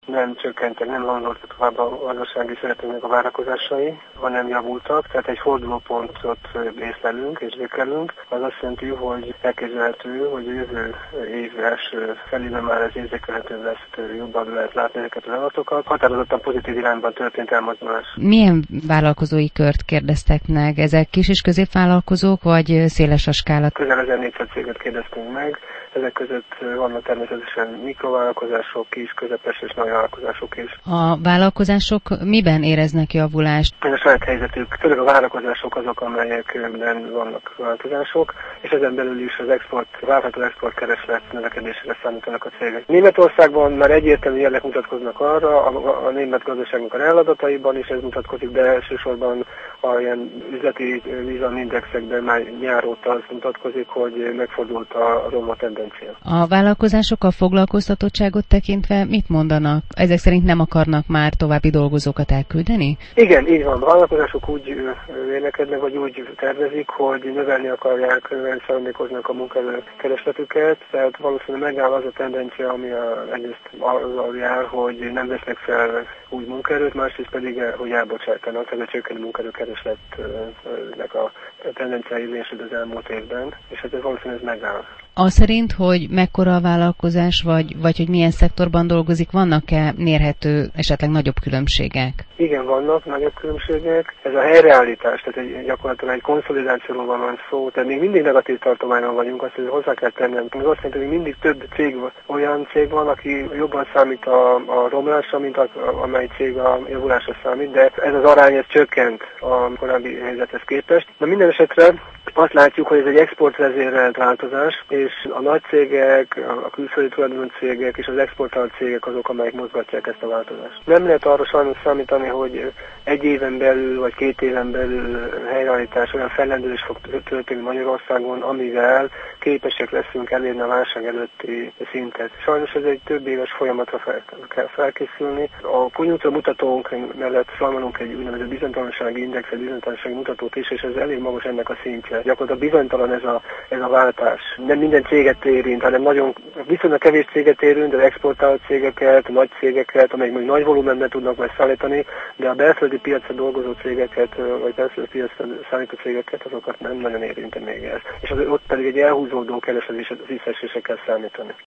nem csökkentek, nem landoltak tovább a gazdasági szereplőnek a várakozásai, hanem javultak, tehát egy fordulópontot észlelünk és vékelünk. Az azt jelenti, hogy elképzelhető, hogy a jövő év első felében már ez érzékelhető lesz, jobban lehet látni ezeket az adatokat. Határozottan pozitív irányban történt elmozdulás. Milyen vállalkozói kört kérdeztek meg? Ezek kis és középvállalkozók, vagy széles a skála? Közel 1400 céget kérdeztünk meg. Ezek között vannak természetesen mikrovállalkozások is, közepes és nagy vállalkozások is. A vállalkozások miben éreznek javulást? Ez a saját helyzetük. Főleg a vállalkozások azok, amelyekben vannak változások, és ezen belül is az várható exportkereslet növekedésére számítanak a cégek. Németországban már egyértelmű jelek mutatkoznak arra, a német gazdaságnak a realadataiban is ez mutatkozik, de elsősorban a ilyen üzleti bizalomindexekben már nyár óta az mutatkozik, hogy megfordult a romló tendencia. A vállalkozások a foglalkoztatottságot tekintve mit mondanak? Ezek szerint nem akarnak már további dolgozókat elküldeni? Igen, így van. A vállalkozások úgy vélekednek, vagy úgy tervezik, hogy növelni akarják, növelni szándékoznak a munkaerőkeresletüket, tehát valószínűleg megáll az a tendencia, ami egyrészt azzal jár, hogy nem vesznek fel új munkaerőt, másrészt pedig, hogy elbocsájtanak, tehát a csökkenő munkaerőkeresletnek a tendencia érvényesült az elmúlt évben, és hát ez valószínűleg megáll. Az szerint, hogy mekkora a vállalkozás, vagy hogy milyen szektorban dolgozik, vannak-e mérhető, esetleg nagyobb különbségek? Igen, vannak nagyobb különbségek. Ez a helyreállítás, tehát gyakorlatilag egy konszolidációról van szó, tehát még mindig negatív tartományon vagyunk, azt hozzá kell tennem. Az azt jelenti, hogy mindig több olyan cég van, aki jobban számít a romlásra, mint amely cég a javulásra számít, de ez az arány ez csökkent a korábbi helyzethez képest. De minden esetre azt látjuk, hogy ez egy exportvezérelt változás, és a nagy cégek, a külföldi tulajdonú cégek és az exportáló cégek azok, amelyek mozgatják ezt a változást. Nem lehet arra sajnos számítani, hogy egy éven belül vagy 2 éven belül helyreállítás, olyan fellendülés fog történni Magyarországon, amivel képesek leszünk elérni a válság előtti szintet. Sajnos ez egy több éves folyamatra kell felkészülni. A konjunktúra mutatónk mellett felmondunk egy úgynevezett bizonytalansági indexet, bizonytalansági mutatót is, és ez elég magas ennek a szintje. Gyakorlatilag bizonytalan ez a váltás. Nem minden céget érint, hanem nagyon viszonylag kevés céget érint, az exportáló cégeket, a nagy cégeket, amelyek még nagy volumenben tudnak majd szállítani, de a belföldi piacra dolgozó cégeket, vagy belföldi piacra szállító cégeket, azokat nem nagyon érinti még ez. És ott pedig egy elhúzódó kereslet visszaesésekkel számítani.